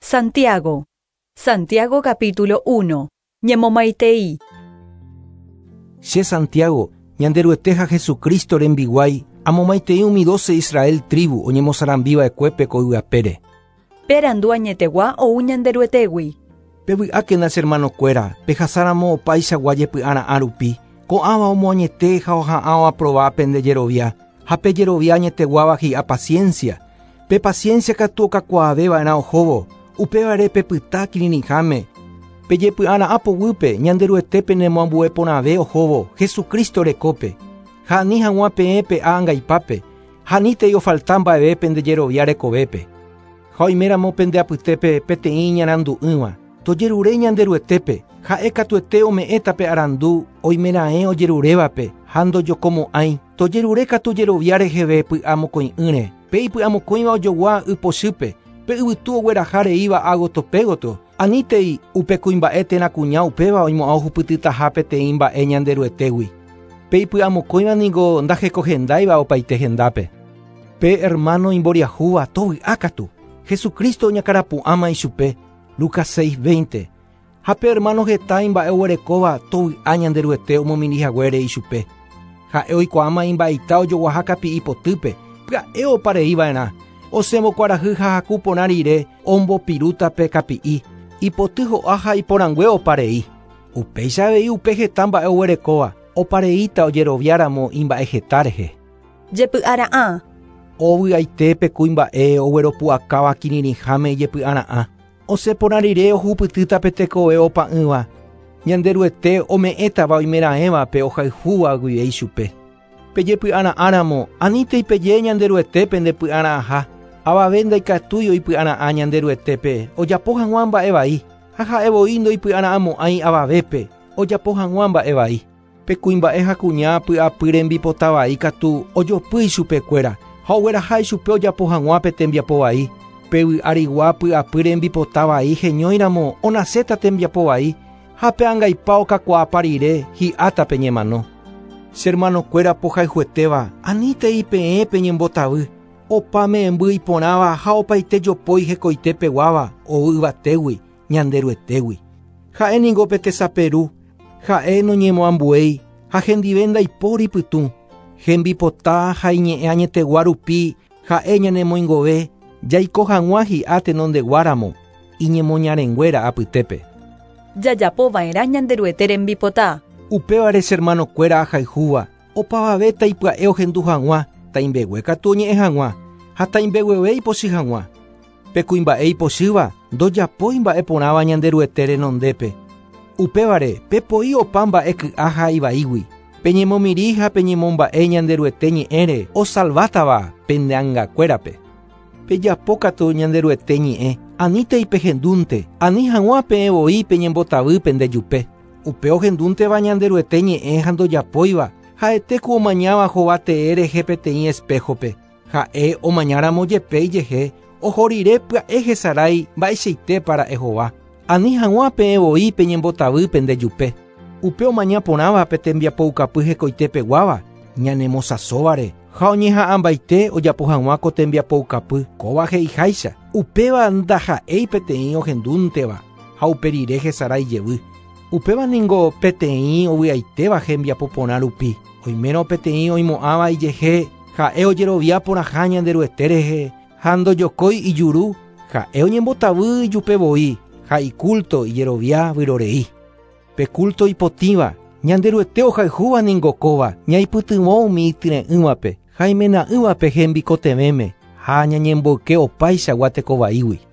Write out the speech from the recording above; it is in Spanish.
Santiago. Santiago capítulo 1. Ñemomaitei. Che Santiago, ñanderueteja Jesucristo renbiguai, amomaitei umi 12 Israel tribu, oñemosarambiva ekuepe koyguapére. Perandua ñetegua ou ñanderuetegui. Pevy'ákenas hermano kuéra, pehasáramo opáicha guajepy'arã rupi, ko'ãva omoañete ha oha'ãva provápe nde jerovia, ha pe jerovia ñeteguáva hi'a paciencia. Pe paciencia katu okakuaaveva'erã ohóvo, upevare pepytá kirirĩháme. Pejepy'arã apoguýpe ñanderuetépe nemoambueporãve ohóvo Jesucristo rekópe. Ha ani hag̃ua peẽ pe ãngaipápe, ha nítei ofalta mba'evépe nde jerovia rekovépe. Ha oiméramo pende apytépe peteĩ ñarandu'ỹva. Tojerure ñanderuetépe, ha'e katuete ome'ẽta pe arandu oimeraẽ ojerurévape ha ndojokomo'ãi. Tojerure katu jerovia reheve py'a mokõi'ỹre, pe ipy'amokõiva ojogua ypochýpe, pe yvytu ogueraha reíva ágoto. Anítei upe kuimba'e térã kuña upéva oimo'ã ohupytytaha peteĩ mba'e ñanderuetégui. Pe ipy'amokõiva niko ndahekohendáiva opaite hendápe. Pe hermano imboriahúva tovy'a katu. Jesucristo oñakarapu'ãma ichupe. Lucas 6:20. Ha pe hermano heta imba'e oguerekóva tovy'a ñanderuete omomirihaguére ichupe. Ha'e oikuaáma imba'eita ojoguaha kapi'i potýpe, pya'e opareíva'erã. Osẽmbokuarahy ha haku porã rire ombopirúta pe kapi'i. Ipoty ho'a ha iporãngue oparei. Upéicha avei upe heta mba'e oguerekóva, opareíta ojeroviáramo imba'e heta rehe. Jepy'ara'ã. Ovy'aite pe kuimba'e ogueropu'akáva kirirĩháme ijepy'ara'ã. Osẽporã rire ohupytýta pe tekove opa'ỹva. Ñanderuete ome'ẽtava oimeraẽva pe ohayhúva guive ichupe. Pejepy'ara'áramo, anítei peje ñanderuetépe nde py'ara'ãha. Avave ndaikatúi oipy'ara'ã ñanderuetépe, ojapo hag̃ua mba'e vai. Ha ha'evoi ndoipy'ara'ãmo'ãi avavépe, ojapo hag̃ua mba'e vai. Pe kuimba'e ha kuña py'apy rembipota vai katu ojopy ichupekuéra, ha ogueraha ichupe ojapo hag̃ua pe tembiapo vai. Pe vy'arigua py'apy rembipota vai heñóiramo onaséta tembiapo vai, ha pe ãngaipa okakuaápa rire hi'áta peñemano. Che hermanokuéra pohayhuetéva, anítei peẽ peñembotavy. Opa me'ẽmby iporãva ha opaite jopói hekoite peguáva ovy'vatégui ñanderuetégui. Ha'e ningo pe tesaperu, ha'e noñemoambuéi, ha hendive ndaipóri pytũ. Hembipota ha iñe'ẽ añetegua rupi, ha'e ñanemoingove, jaiko hag̃ua hi'a tenondeguáramo, iñemoñarenguéra apytépe. Jajapova'erã ñanderuete rembipota. Upévare che hermanokuéra ahayhúva, opavave taipya'e ohendu hag̃ua, taimbegue katu oñe'ẽ hag̃ua, ha taimbegueve ipochy hag̃ua. Pe kuimba'e ipochýva, ndojapói mba'e porãva ñanderuete renondépe. Upévare, pepoi opa mba'e ky'a ha ivaígui. Peñemomiri ha peñemomba'e ñanderuete ñe'ẽre osalvátava pende ãngakuérape. Pejapo katu ñanderuete ñe'ẽ, anítei pehendúnte, ani hag̃ua peẽvoi peñembotavy pende jupe. Upe ohendúnteva ñanderuete ñe'ẽ ha ndojapóiva, ha'ete ku omañáva hovate'e rehe peteĩ espejope. Ha'e omañáramo jepéi jehe, oho rire pya'e hesarái mba'eichaitépara ehova. Ani hag̃ua peẽvoi peñembotavy pende jupe. Upe omaña porãva pe tembiapoukapy hekoite peguáva, ñanemosasóvare, ha oñeha'ãmbaite ojapo hag̃ua ko tembiapoukapy kóva heiháicha. Upéva ndaha'éi peteĩ ohendúnteva, ha upe rire hesarái jevy. Upéva ningo peteĩ ovy'aitéva hembiapo porã rupi. Oimérõ peteĩ oimo'ãva ijehe, ha'e ojerovia porãha ñanderuete rehe, ha ndojokói ijuru, ha'e oñembotavy ijupevoi, ha ikulto ijerovia vyrorei. Pe kulto ipotĩva, ñanderuete ohayhúva ningo kóva, ñaipytyvõ umi ityre'ỹvape, ha imena'ỹvape hembikotevéme, ha ñañemboyke opaicha guatekovaígui.